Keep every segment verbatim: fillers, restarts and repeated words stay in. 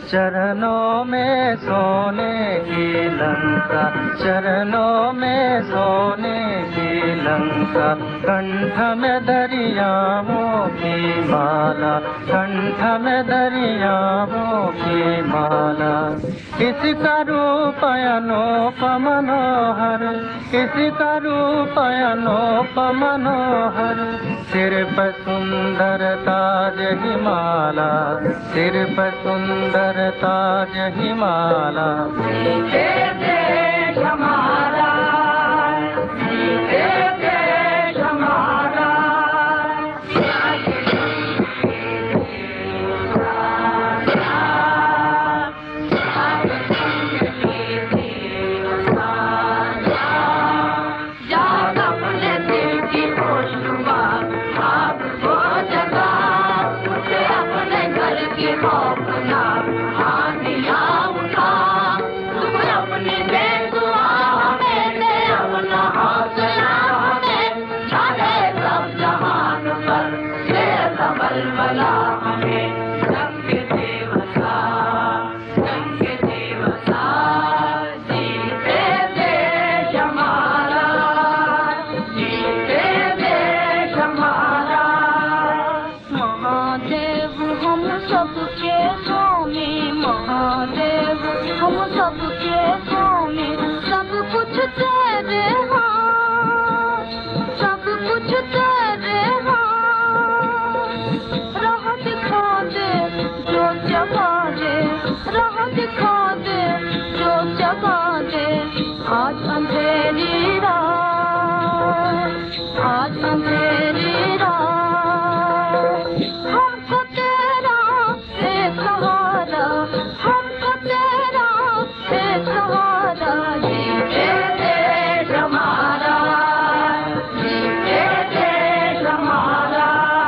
चरणों में सोने की लंका, चरणों में सोने की लंका, कंठ में दरियाओं की माला, कंठ में दरियाओं की माला। इसका रूप अनूप मनोहर, इसका रूप अनूप मनोहर, सिर पर सुंदर ताज हिमाला, सिर पर सुंदर ताज हिमाला। सीते देश हमारा, सीते देश हमारा। आज अंधेरी रात, आज अंधेरी रात, हमको तेरा एक सहारा, हमको तेरा एक सहारा। जीते देश हमारा, जीते देश हमारा।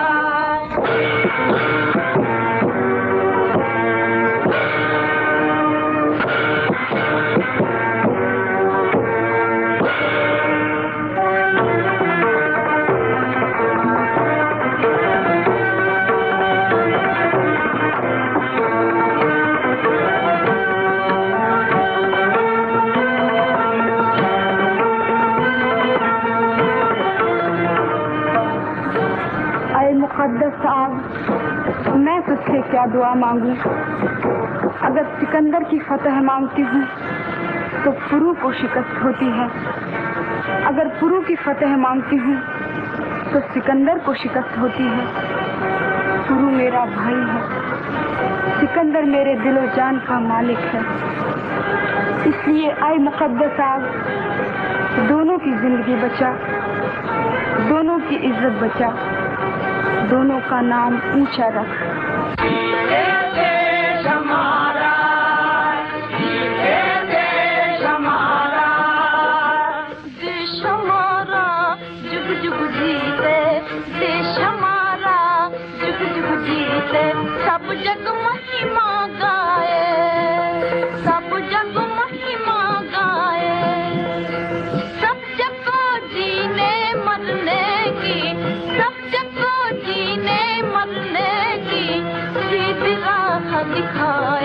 मुक़द्दस साहब, मैं तुझसे क्या दुआ मांगूं? अगर सिकंदर की फतह मांगती हूँ तो पुरू को शिकस्त होती है, अगर पुरू की फतह मांगती हूँ तो सिकंदर को शिकस्त होती है। पुरू मेरा भाई है, सिकंदर मेरे दिलो जान का मालिक है। इसलिए आए मुक़द्दस साहब, दोनों की जिंदगी बचा, दोनों की इज्जत बचा, दोनों का नाम ऊंचा रख। ये देश हमारा, ये देश हमारा, देश हमारा जुग जुग जीते, देश हमारा जुग जुग जीते। सब जग महिमा गाए, सब जग महिमा गाए, सब जग को जीने मरने की, सब जग को जीने मरने की सीधी राह दिखाए।